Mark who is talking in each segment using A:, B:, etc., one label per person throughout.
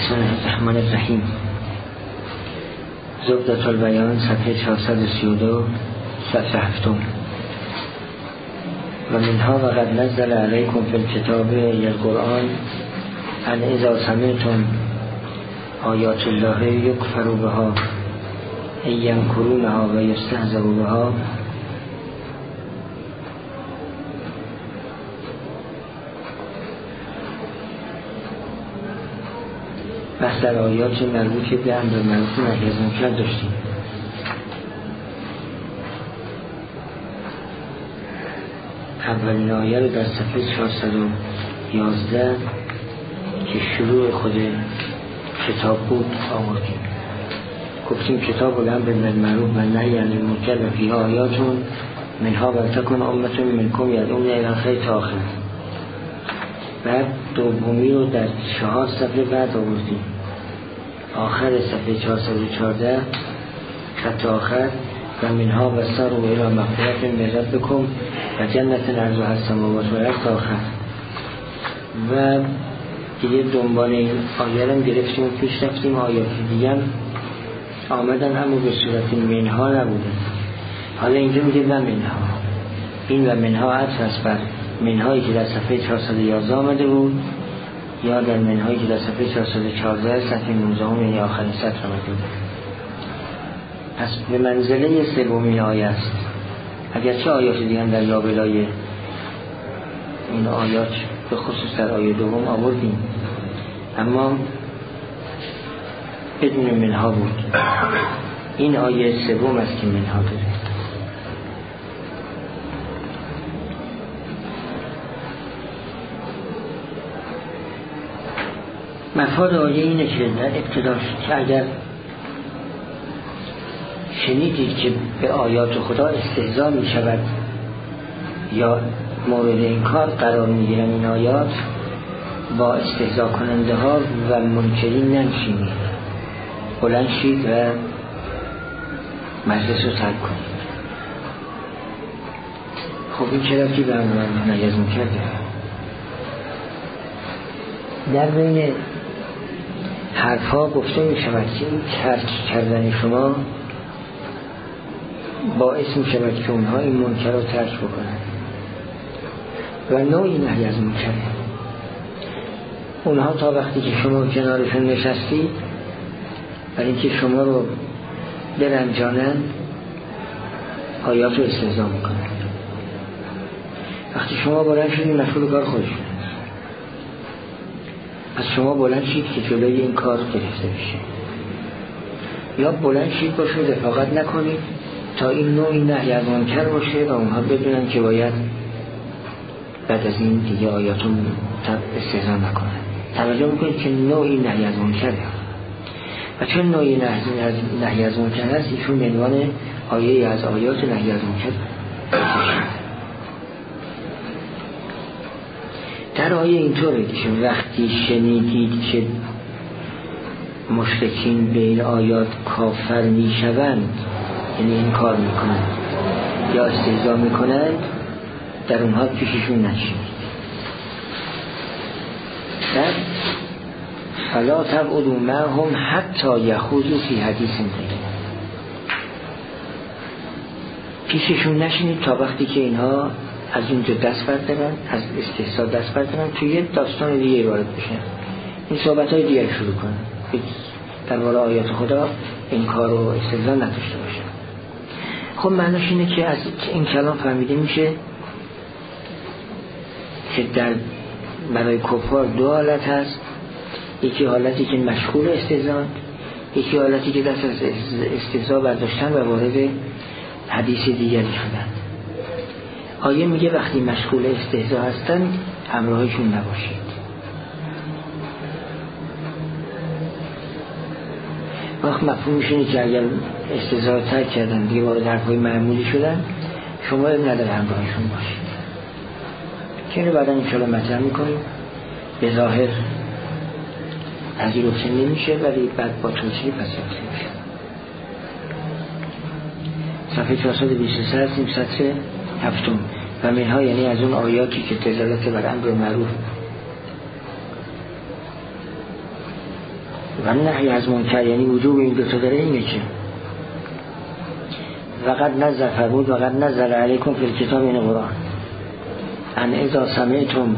A: بسم الله الرحمن الرحیم. زبدة البیان صفحه 432 صفحه 7. و منها وقد نزل علیکم فی الکتاب القرآن ان اذا سمعتم آیات الله یکفر بها ینکرونها و یستهزئ بها بحث در آیات مربوط به امر معروف و نهی از منکر داشتیم. اولین آیه رو در صفحه 411 که شروع خود کتاب بود آوردیم. گفتیم کتاب الامر بالمعروف و نهی عن المنکر و فیها آیاتون منها ولتکن امة منکم یدعون الی الخیر تا آخر. بعد دومی رو در 4 صفحه بعد آوردیم. آخر صفحه 414 خط آخر و منها بسار و الی مغفرت من ربکم و جنت عرضها السماوات والارض تا آخر. و دیگه دنبال این آیه رو گرفتیم و پیش رفتیم. آیات دیگه آمدن اما به صورت منها نبودن. حالا اینجا میگه و منها. این و منها عطف است بر منهایی که در صفحه 411 آمده بود یا در منهایی که در صفحه 414 صفحه 19 یعنی آخرین سطر آمده بود. پس به منزله سومین آیه است. اگرچه آیات دیگه در لابلای این آیات به خصوص در آیه دوم آوردیم اما بدون منها بود. این آیه سوم است که منها داره. مفاد آیه اینه که در ابتداش که اگر شنیدید که به آیات خدا استهزا می شود یا مورد انکار قرار می گیرن این آیات، با استهزا کننده ها و منکرین ننشینید، بلند شید و مجلس رو ترک کنید. خب این چرا که به امر نهی از منکر داره؟ در بین حرفها گفته می شود که این ترک کردن شما باعث می شود که اونها این منکر رو ترک بکنن و نوعی نهی از منکر. اونها تا وقتی که شما کنارشون نشستید برای اینکه شما رو برنجانن آیات رو استهزا میکنن. وقتی شما بلند شدید مشغول کار خودشون، از شما بلند شید که جلوی این کار گرفته بشه یا بلند شید باشید رفاقت نکنید تا این نوعی نهی از منکر باشه و اونها بدونن که باید بعد از این دیگه آیاتون استهزا نکنن. توجه میکنید که نوعی نهی از منکر و چون نوعی نهی از منکر هست ایشون عنوان آیه از آیات نهی از منکر در آیه اینطوره که وقتی شنیدید که مشرکین به این آیات کافر میشوند، یعنی این کار میکنند یا استهزا میکنند، در اونها پیششون نشینید. در فلا تقعدوا معهم حتی یخوضوا فی حدیث غیره، پیششون نشینید تا وقتی که اینها از اونجا دست بردارن، از استهزا دست بردارن، توی یه داستان دیگه وارد بشن، این صحبت‌های دیگر شروع کنن، درباره آیات خدا این کار رو استهزا نداشته باشن. خب معناش اینه که از این کلام فهمیده میشه که در برای کفار دو حالت هست. یکی حالتی که مشغول استهزا، یکی حالتی که دست از استهزا برداشتن و وارد حدیث دیگری شدن. آیه میگه وقتی مشغول استهزا هستن همراهشون نباشید. وقت مفهومش اینه که اگر استهزا رو ترک کردن دیگه وارد حرفای معمولی شدن، شما نداره همراهشون باشید. که اینو بعدا انشاءالله مطرح میکنیم. به ظاهر پذیرفته نمیشه ولی بعد با توصیه پذیرفته میشه. صفحه 423 هستیم، سطر 7. و منها یعنی از اون آیاتی که دلالت بر امر معروف و نهی از منکر یعنی وجوب این دوتا داره اینه که وقد نزل فرمود وقد نزل علیکم فی الکتاب این قرآن ان اذا سمعتم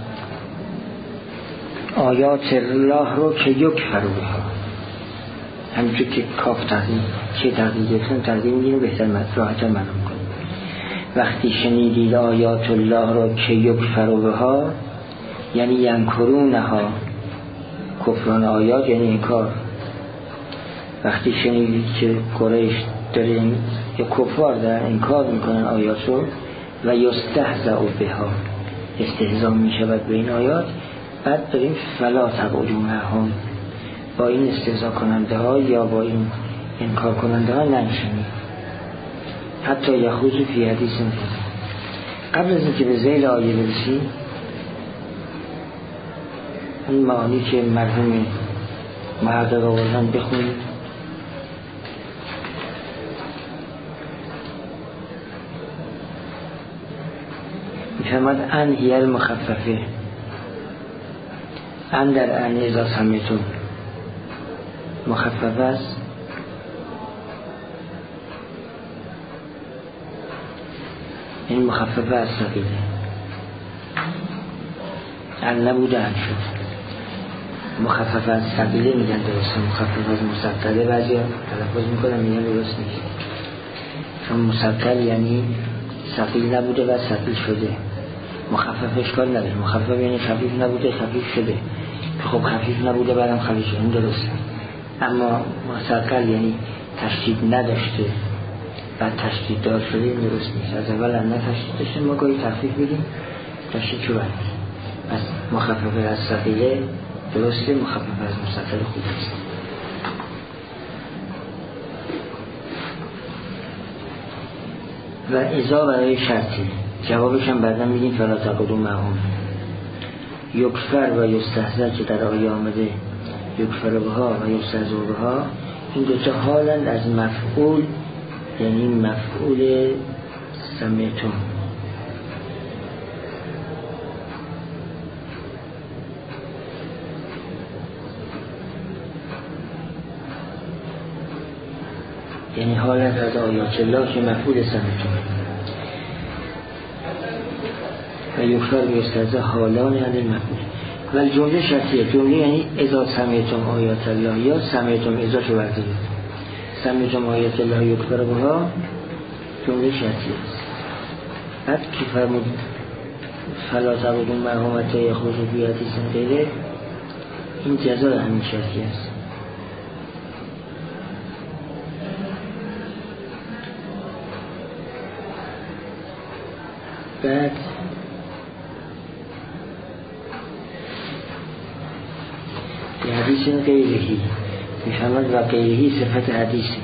A: آیات الله رو که یکفروا بها، همینطور که کاف تقدیم که تقدیم گفتن تقدیم میگیم بهتر راحتر معلوم کنیم. وقتی شنیدید آیات الله رو که یکفروا بها یعنی ینکرونها، کفران آیات یعنی انکار. وقتی شنیدید که قریش داره یا کفار دارن انکار میکنن آیات رو و یستهزأ بها، استهزا میشود به این آیات، بعد داریم فلا تقعدوا معهم، با این استهزا کننده ها یا با این انکار کننده ها ننشینید حتی یخوضوا فی حدیث غیره. قبل از اینکه به ذیل آیه برسیم این معانی که مرحوم محقق آوردن بخونیم. میفرماد ان هی المخففه، ان در ان اذا سمعتم مخفف است، این مخفف است ثقیله، ان نبوده ان شد. مخفف از ثقیله میگن درسته، مخفف از مثقله بعضی ها تلفظ میکنن میگن درست نیست، چون مثقل یعنی ثقیل نبوده و ثقیل شده. مخفف اشکال نداره، مخفف یعنی خفیف نبوده خفیف شده، خب خفیف نبوده بعدم خفیف شده، این درسته. اما مثقل یعنی تشدید نداشته بعد تشدید دار شده، این درست نیست. از اول هم نه تشدید داشته ما گاهی تخفیف بگیم تشدید شو برد. پس مخفف از ثقیله درسته، مخفف از مثقل خوب است. و اذا برای شرطی جوابش هم بعدا میگیم فلا تقعدوا معهم. یکفر و یستهزأ که در آیه آمده یکفر بها و یستهزأ بها، این دوتا حالند از مفعول، یعنی مفعول سمعتم. یعنی حالت از آیات الله که مفعول سمعتم و یکفر و یستهزأ حالان علی مفعول. ولی جمله شرطیه، جمله یعنی اذا سمعتم آیات الله یا سمعتم اذا شو بردید سمعتم آیات الله یکفر بها جمله شرطیه است. بعد که فرمود فلا تقعدوا معهم حتی یخوضوا فی حدیث غیره، این جزا همین شرطیه است. بعد به حدیث غیرهی میفهمد و غیرهی صفت حدیثه،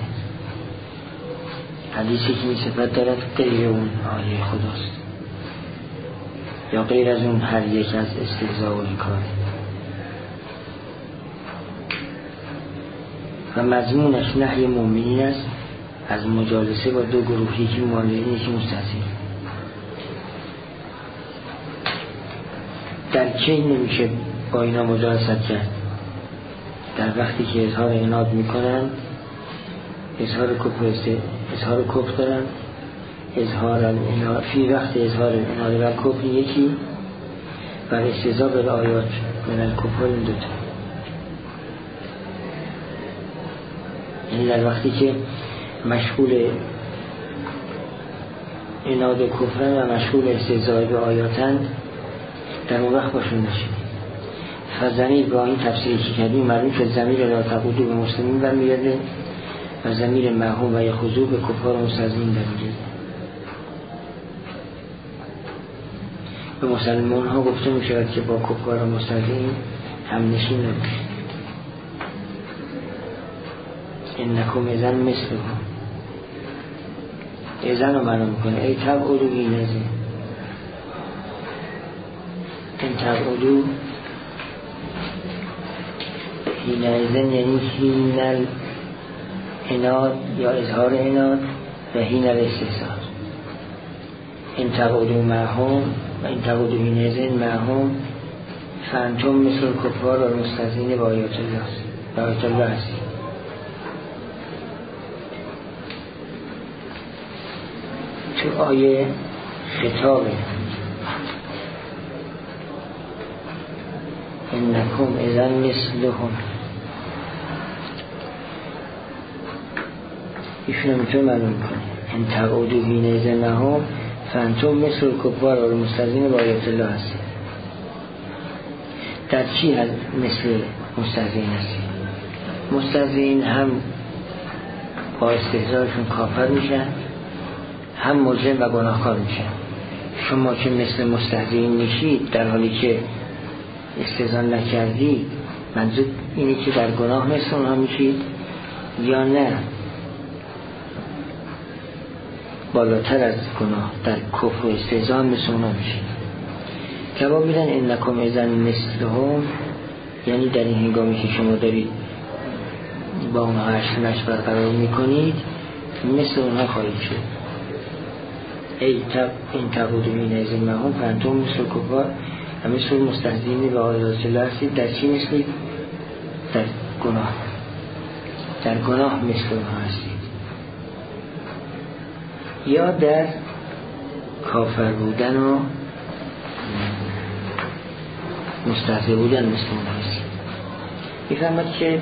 A: حدیثی که این صفت دارد غیر اون آیه خداست یا غیر از اون هر یک از استهزاء و انکار. و مضمونش نهی مومنین است از مجالسه با دو گروهی که مالینی که مستحسین. در کی نمیشه با اینا مجالست کرد؟ در وقتی که اظهار عناد میکنن، اظهار کفر دارن، اظهار عناد فی وقت اظهار عناد و کفر یکی و استهزاء به آیات من الکفار این دوتا. یعنی در وقتی که مشغول عناد کفرن و مشغول استهزاء به آیاتند، در اون وقت باشون نشید. فضمیر با این تفسیری که کردیم معلوم شد ضمیر لا تقعدوا به مسلمین برمیگرده و ضمیر معهم و یخوضوا به کفار و مستضعفین برمیگرده. به مسلمان ها گفته می شود که با کفار و مستضعفین هم نشین نباشید. انکم اذن مثلهم، اذن رو معلوم کنه ای تبعدوا حینئذ، این تبعدوا حینئذ یعنی حین العناد یا اظهار عناد و حین الاستهزاء. این تقعدوا معهم و این تقعدوا حینئذ معهم فانتم مثل کفار و مستضعفین با آیات الله. و آیت الله هستی. تو آیه خطابه انکم اذا مثلهم، ایشون میتونه معلوم کنه ان تعودوا فی نعمتهم فانتم مثل الکفار و المستضعفین و آیت الله هستید. در چی مثل مستضعفین هستید؟ مستضعفین هم با استهزایشون کافر میشن، هم مجرم و گناهکار میشن. شما که مثل مستضعفین میشید در حالی که استهزا نکردی، منظور اینه که در گناه مثل اونها میشید یا نه بالاتر از گناه در کفر و استهزا مثل اونها میشید؟ که با بیدن انکم اذا مثلهم، یعنی در این هنگامی که شما دارید با اونها عشق نشر برقرار میکنید مثل اونها خواهید شد. این تعودوا فی نعمتهم فانتم مثل الکفار و مثل المستضعفین و آیات الله هستید. در چی مثلید؟ در گناه. در گناه مثل اونها هستید، یا در کافر بودن و مستضعف بودن مثل اونها هستید. میفهمد که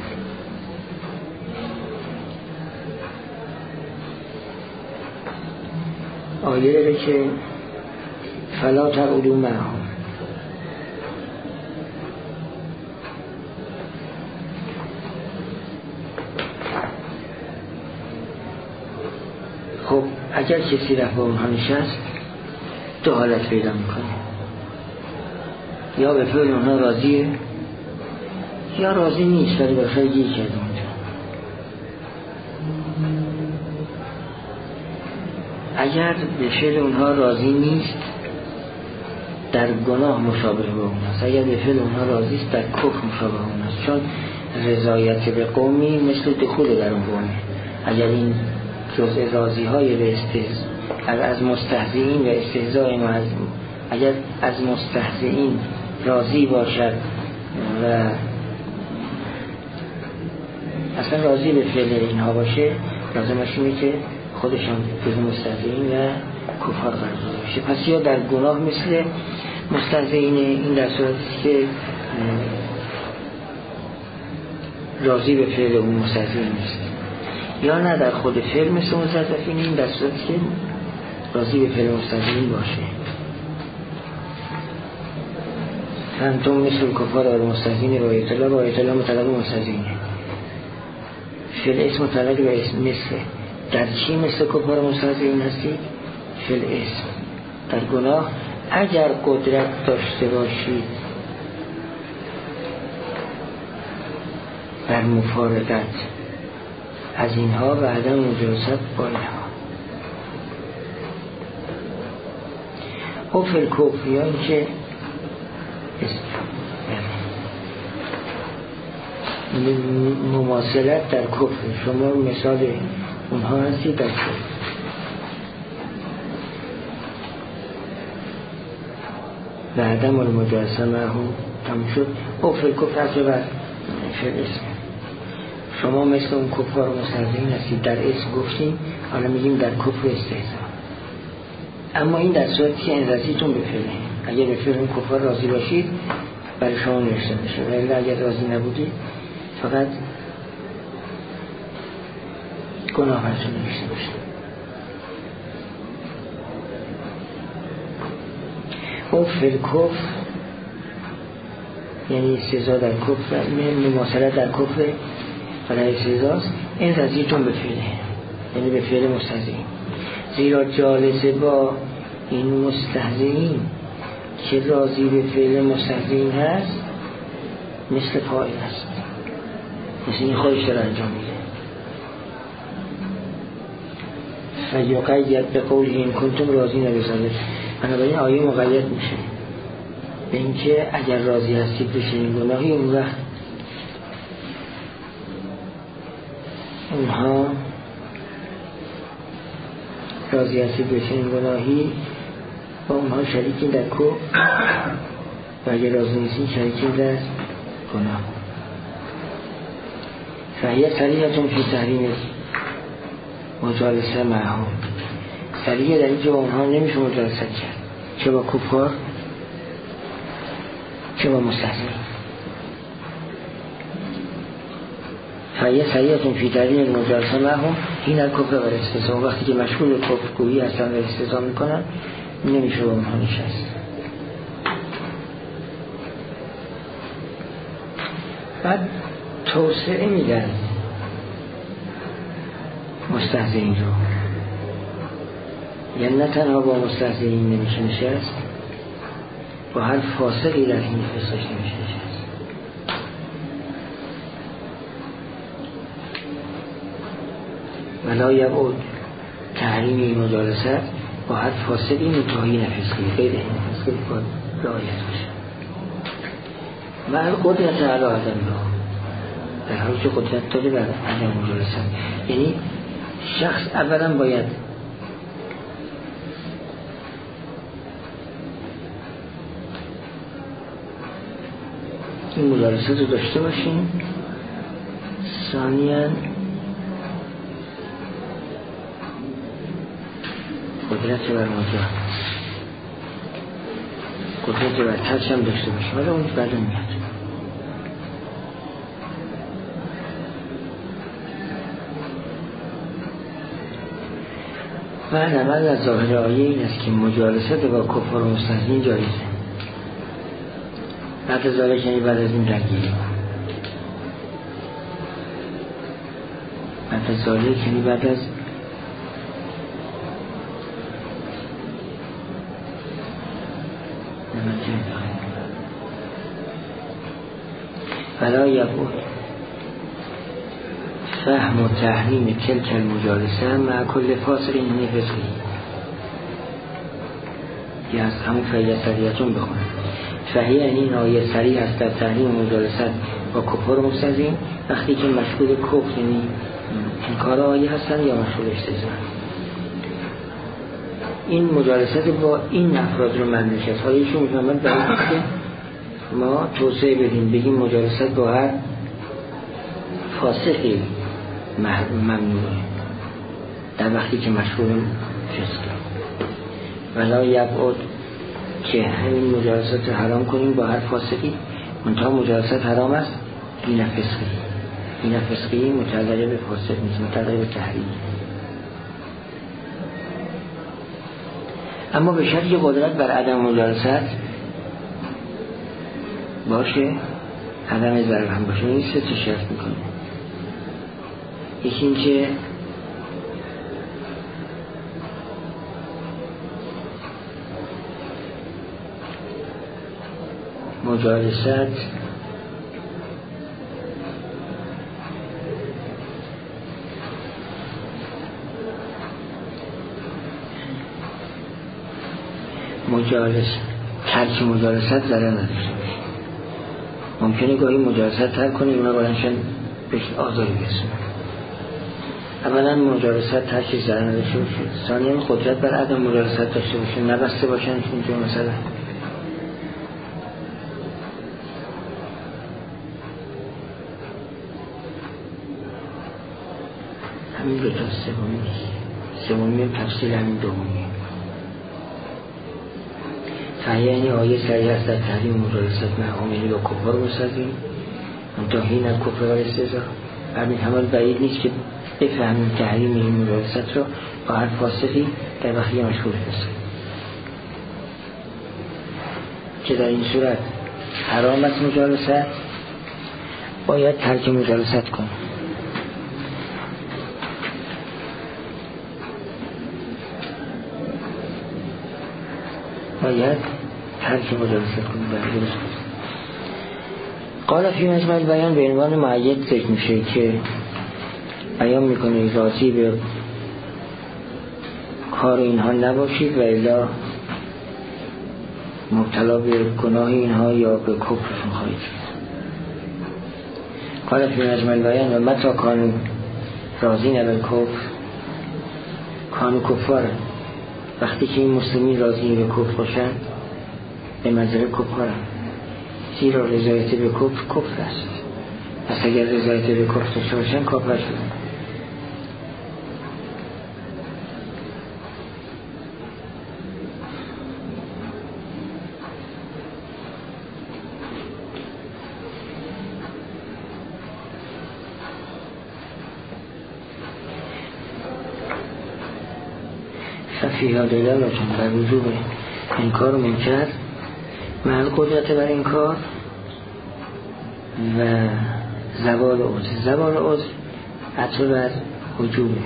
A: آیه داره که فلا تقعدوا معهم، خب اگر کسی رفت با اونها نشست دو حالت پیدا میکنه، یا به فعل اونها راضیه یا راضی نیست ولی باشه گیر کرده اونجا. اگر به فعل اونها راضی نیست در گناه مشابه به اون است، اگر به فعل اونها راضی است در کفر مشابه اون است، چون رضایت به قومی مثل دخول در اون قومه. اگر این جزء راضی های به از مستهزئین و استهزاء ما، اگر از مستهزئین راضی باشد و اصلا راضی به فعل اینها باشه، لازمش اینه که خودشان جزء مستهزئین و کفار قرار بشه. پس یا در گناه مثل مستهزئین، این در صورتی که راضی به فعل اون مستهزئین نیست، یا نه در خود فعل مثل مستضعفین، این در صورتی که راضی به فعل مستضعفین باشه. انتم مثل الکفار و المستضعفین و آیت الله، و آیت الله مطلق مستضعفینه. فعل اسم مطلق به اسم مثل. در چی مثل کفار و مستضعفین هستید؟ فعل اسم. در گناه اگر قدرت داشته باشید بر مفارقت از اینها و عدم مجازات با اینها، او فی الکفر، یا اینکه مماثلت در کفر، شما مثال اونها هستید در کفر. و عدم المجازات معهم تمام شد. او فی الکفر از بر فی الاسم، شما مثل اون کفار و مستضعفین هستید در اسم گفتیم، حالا میگیم در کفر و استهزاء. اما این در صورتی که این رضیتون به فعله، اگر به فعل اون کفار راضی باشید برای شما نوشته میشه، ولی اگر راضی نبودید فقط گناه براتون نوشته میشه. او فی الکفر یعنی استهزاء در کفر، مماثلت در کفر برای استهزاست. این رضیتون به فعله یعنی به فعل مستهزئین، زیرا جالسه با این مستهزئین که راضی به فعل مستهزئین هست مثل فاعل است، مثل این خودش را انجام میده. فیقید به قول این کنتم راضی نبزاده، بنابراین آیه مقید میشه به اینکه اگر راضی هستید به چنین گناهی، اون وقت اونها راضی هستید به چنین گناهی با اونها شریکین در کفر، و اگر راضی نیستین شریکین در گناه. فهیه سریعتون فی تحریم مجالسه معهم. سریعه در اینکه با اونها نمیشه مجالست کرد، چه با کفار چه با مستحزین. فهیه سریعتون فی تحریم مجالسه معهم این الکفر و الاستهزاء. وقتی که مشغول به کفر گویی هستن و استهزاء میکنن نمیشه با اونها نشست. بعد توسعه میدن مستهزئین رو، یعنی نه تنها با مستهزئین نمیشه نشست، با هر فاسقی در این فساش نمیشه نشست. ولا یبعد تحریم این مجالست با هر فاسقی منتهی نفسقی غیر این فسقی باید رعایت باشه. و قدرت علی آدم را در حالی که قدرت داره بر عدم مجالست، یعنی شخص اولا باید این مجالست رو داشته باشیم. ثانیاً قدرت بر مجالست، قدرت بر ترک هم داشته باشیم، ولی اون بعد میاد. و عمل از ظاهر آیه این است که مجالست با کفار و مستهزئین جایزه. بعد از ذالک یعنی بعد از این درگیری، بعد از ذالک یعنی بعد از ولا یبعد فهم و تحریم تلک المجالسه مع کل فاسق این فسقی. یه از همون فهیه سریعتون بخونن. فهیه این آیه سریع است در تحریم مجالست با کفار و مستهزئین وقتی که مشغول کفر یعنی انکار آیه هستن یا مشغول استهزاء. این مجالست با این افراد رو ممنوع است. حالا ایشون میفهمند برای که ما توسعه بدیم بگیم مجالست با هر فاسقی ممنوعه در وقتی که مشغول فسقه. ولا یبعد که همین مجالست حرام کنیم با هر فاسقی، منتها مجالست حرام است این فسقی. این فسقی متعلق به فاسق نیست، متعلق به تحریم. اما به شرطی که قدرت بر عدم مجالست باشه، عدم ضرر هم باشه. این سه تا شرط میکنه. یکی این که مجالست ترک مجالست ضرر نداشته باشه. ممکنه گاهی مجالست ترک کنه اونا بلنشن بهش آزاری برسونه. اولا مجالست ترک ضرر نداشته باشه. ثانیاً قدرت بر عدم مجالست داشته باشه، نبسته باشن اینجا مثلا همین دو تا سومی تفصیل همین دومی. فهیه یعنی آیه سریع است در تحریم مجالست معهم یعنی با کفار و مستهزئین منتهی از کفر و استهزاء. همین حمل بعید نیست که بفهمیم تحریم این مجالست را با هر فاسقی در وقتی مشغول فسق، که در این صورت حرام است مجالست، باید ترک مجالست کنیم. باید ترک مجالست کنیم. قال فی مجمع البیان به عنوان معید ذکر میشه که بیان میکنه راضی به کار اینها نباشید و الا مبتلا به گناه اینها یا به کفرشون خواهید شد. قال فی مجمع البیان و متا کانو راضین علی الکفر کانو کفاره. وقتی که این مسلمین راضی به کفر باشن به منزله کفارن، زیرا رضایت به کفر است. پس اگر رضایت به کفر داشته باشن کافر شدن. فیها دلالتون بر وجوب انکار و منکر مع قدرت بر انکار و زوال عذر. زوال عذر عطف بر وجوبه.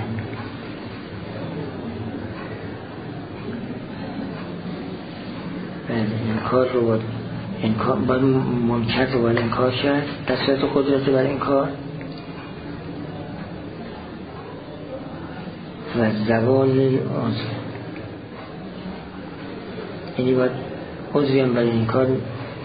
A: انکار رو باید منکر رو باید انکار کرد در صورت قدرت بر انکار و زوال عذر، یعنی باید عذری هم برای این کار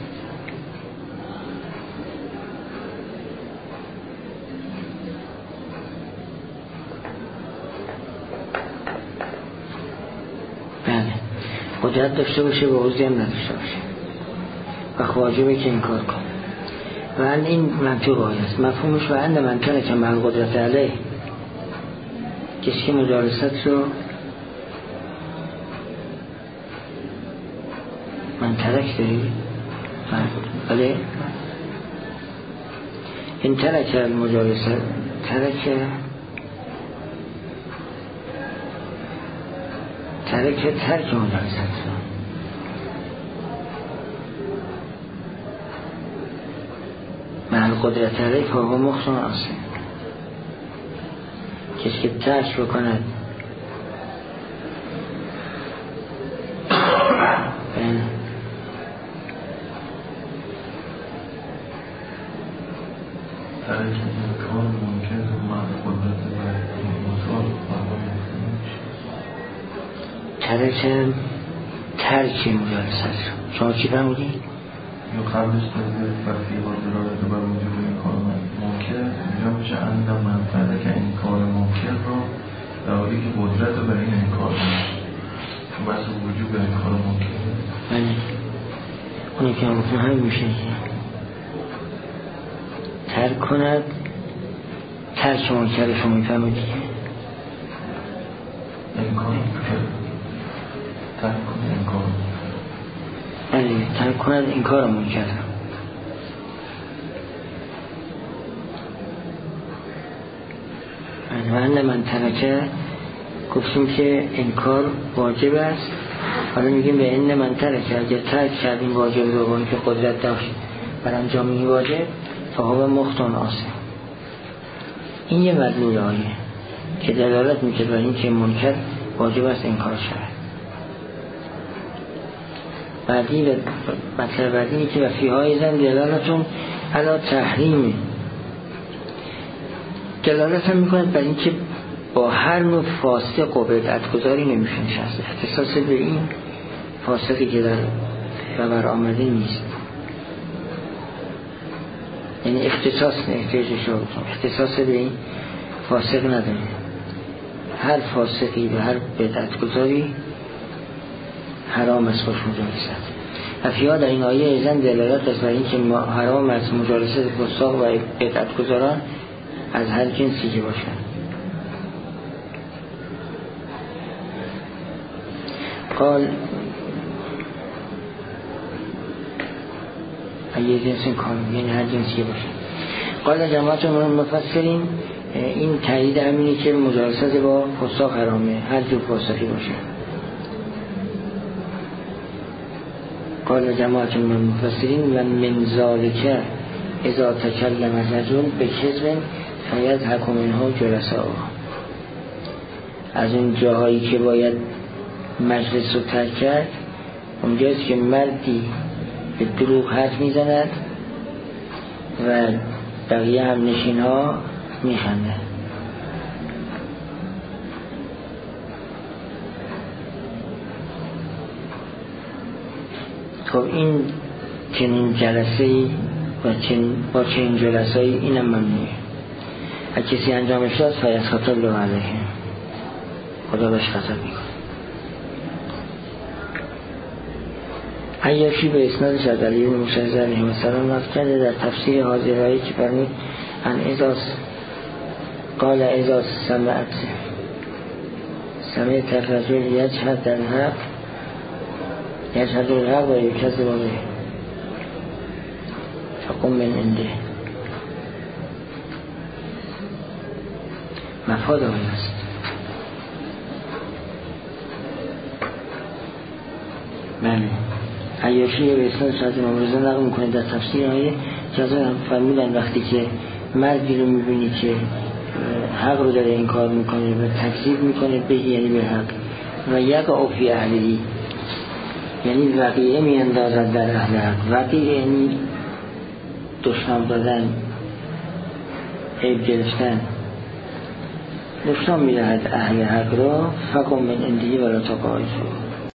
A: قدرت داشته باشه و عذری هم نداشته باشه و واجبه که این کار کنه. و این منطق است مفهومش و اند منطقه که مع قدرت علیه، کسی که مجالست رو من ترک داری بله این ترک المجالست ترک مجالست رو مع قدرت علیه فهو مخصوم آسه. کسی که ترک بکند ترک مجالست شما چی فرمودی؟
B: یا قبلش تازه برفی با دلالت بر وجود این کار ممکن اینجا میشه اندم منفعله که این کار ممکن رو در حالی که قدرت رو بر این کار چون بحث وجود این کار ممکن
A: بله اونی که هم همین میشه ترک کند ترک منکر شما میفهمید
B: انکار ترک کنه انکار
A: بله ترک کند انکار منکر. بله من ترکه گفتیم که انکار واجب است، حالا میگیم به ان من ترکه اگر ترک کردیم واجب رو باید که قدرت داشت بر انجام این واجب فهو مخصوم آسه. این یه مدلول آیه که دلالت میکنه بر این که منکر واجب است انکار شود. بعدی و مطلب بعدی که و فیهای زن دلالتون علا تحریم دلالت هم میکنه بر این که با هر نوع فاسق و بدعتگذاری نمیشه نشست. اختصاص به این فاسقی که در خبر آمده نیست، یعنی اختصاص به این فاسق نداره. هر فاسقی و هر بدعتگذاری حرام است باش مجالست. افیا در این آیه ایزن دلالت است بر این که حرام است مجالست فساق و بدعتگذاران از هر جنسی که باشند. قال ایه جنس کامل یعنی هر جنسی باشه. قال جماعت من مفسرین این تایید همینه که مجالست با فساق حرامه هر جور فاسقی باشه. قال جماعت من مفسرین و من ذالک اذا تکلم رجل بکذب فیضحک منه جلساء. از اون جاهایی که باید مجلس رو ترک کرد اونجاست که مردی به دروغ حرف میزند و بقیه هم نشین ها میخنده. خب این چنین جلسه‌ای و با چنین جلسه‌ای اینم ممنوعه. اگه کسی انجامش داد فیضحک الله علیه خدا بهش خطر میکنه. عیاشی به اسنادش از علی بن موسی علیه السلام نقل کرده در تفسیر حاضر رایی که فرمود ان قال اذا سمعت الرجل یجهد الحق و یکذب به فقم من عنده. مفاد آیه است. بله عیاشی به اسناد شاید امام رضا نقل میکنه در تفسیر آیه که از اون فرمودن وقتی که مردی رو میبینی که حق رو داره انکار میکنه و تکذیب میکنه به یعنی به حق و یقع فی اهلی یعنی وقیعه میاندازد در اهل حق. وقیعه یعنی دشنام دادن، عیب گرفتن، دشنام میدهد اهل حق را. فقم من اندهی ولا تقاعد.